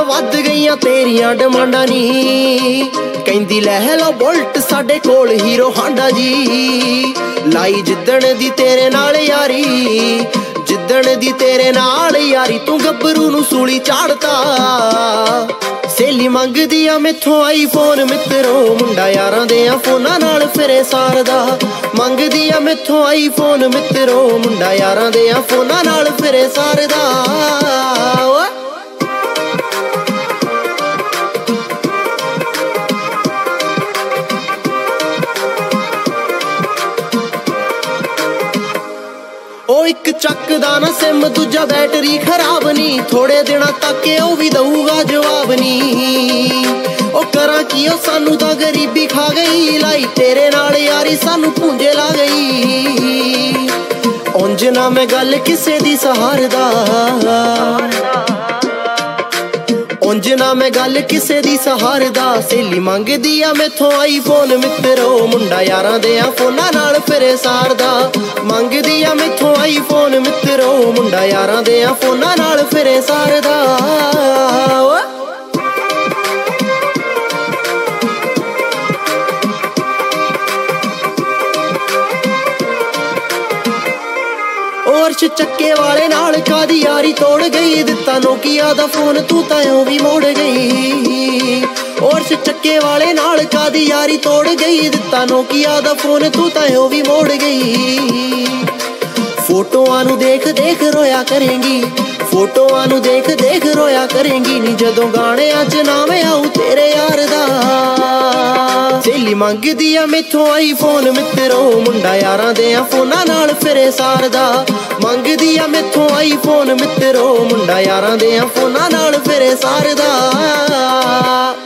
ਵੱਧ ਗਈਆਂ ਤੇਰੀਆਂ ਡਿਮਾਂਡਾਂ ਨੀ। ਕਹਿੰਦੀ ਲੈ ਲਓ ਬੁਲਟ ਸਾਡੇ ਕੋਲ ਹੀਰੋ ਹਾਂਡਾ ਜੀ। ਲਾਈ ਜਿੱਦਣ ਦੀ ਤੇਰੇ ਨਾਲ ਯਾਰੀ, ਜਿੱਦਣ ਦੀ ਤੇਰੇ ਨਾਲ ਯਾਰੀ ਤੂੰ ਗੱਭਰੂ ਨੂੰ ਸੂਲੀ ਚਾੜਤਾ। ਸਹੇਲੀ ਮੰਗਦੀ ਆ ਮੈਥੋਂ ਆਈਫੋਨ ਮਿੱਤਰੋ, ਮੁੰਡਾ ਯਾਰਾਂ ਦੇ ਆ ਫੋਨਾਂ ਨਾਲ ਫਿਰੇ ਸਾਰਦਾ। ਮੰਗਦੀ ਆ ਮੈਥੋਂ ਆਈਫੋਨ ਮਿੱਤਰੋ, ਮੁੰਡਾ ਯਾਰਾਂ ਦੇ ਆ ਫੋਨਾਂ ਨਾਲ ਫਿਰੇ ਸਾਰਦਾ। ਉਹ ਇੱਕ ਚੱਕਦਾ ਨਾ ਸਿਮ ਦੂਜਾ ਬੈਟਰੀ ਖਰਾਬ ਨੀ। ਥੋੜੇ ਦਿਨਾਂ ਤੱਕ ਉਹ ਵੀ ਦਊਗਾ ਜਵਾਬ ਨੀ। ਉਹ ਕਰਾਂ ਕੀ ਉਹ ਸਾਨੂੰ ਤਾਂ ਗਰੀਬੀ ਖਾ ਗਈ। ਲਾਈ ਤੇਰੇ ਨਾਲ ਯਾਰੀ ਸਾਨੂੰ ਭੁੰਜੇ ਲਾ ਗਈ। ਉਂਝ ਨਾ ਮੈਂ ਗੱਲ ਕਿਸੇ ਦੀ ਸਹਾਰਦਾ, ਉਂਝ ਨਾ ਮੈਂ ਗੱਲ ਕਿਸੇ ਦੀ ਸਹਾਰਦਾ। ਸਹੇਲੀ ਮੰਗਦੀ ਆ ਮੈਥੋਂ ਆਈਫੋਨ ਮਿੱਤਰੋ, ਮੁੰਡਾ ਯਾਰਾਂ ਦੇ ਆ ਫੋਨਾਂ ਨਾਲ ਫਿਰੇ ਸਾਰਦਾ। ਮੰਗਦੀ ਆ ਮੈਥੋਂ ਆਈਫੋਨ ਮਿੱਤਰੋ, ਮੁੰਡਾ ਯਾਰਾਂ ਦੇ ਆ ਫੋਨਾਂ ਨਾਲ ਫਿਰੇ ਸਾਰਦਾ। ਅਰਸ਼ ਚੱਕੇ ਵਾਲੇ ਨਾਲ ਕਾਦੀ ਯਾਰੀ ਤੋੜ ਗਈ। ਦਿੱਤਾ ਨੋਕੀਆ ਦਾ ਫੋਨ ਤੂੰ ਤਾਂ ਉਹ ਵੀ ਮੋੜ ਗਈ। ਅਰਸ਼ ਚੱਕੇ ਵਾਲੇ ਨਾਲ ਕਾਦੀ ਯਾਰੀ ਤੋੜ ਗਈ। ਦਿੱਤਾ ਨੋਕੀਆ ਦਾ ਫੋਨ ਤੂੰ ਤਾਂ ਉਹ ਵੀ ਮੋੜ ਗਈ। ਫੋਟੋਆਂ ਨੂੰ ਦੇਖ ਦੇਖ ਰੋਇਆ ਕਰੇਂਗੀ, ਫੋਟੋਆਂ ਨੂੰ ਦੇਖ ਦੇਖ ਰੋਇਆ ਕਰੇਂਗੀ ਨੀ। ਜਦੋਂ ਗਾਣਿਆਂ 'ਚ ਨਾਮ ਆਊ ਤੇਰੇ ਯਾਰ ਦਾ। ਸਹੇਲੀ ਮੰਗਦੀ ਆ ਮੈਥੋਂ ਆਈਫੋਨ ਮਿੱਤਰੋ, ਮੁੰਡਾ ਯਾਰਾਂ ਦੇ ਆ ਫੋਨਾਂ ਨਾਲ ਫਿਰੇ ਸਾਰਦਾ। ਮੰਗਦੀ ਆ ਮੈਥੋਂ ਆਈਫੋਨ ਮਿੱਤਰੋ, ਮੁੰਡਾ ਯਾਰਾਂ ਦੇ ਆ ਫੋਨਾਂ ਨਾਲ ਫਿਰੇ ਸਾਰਦਾ।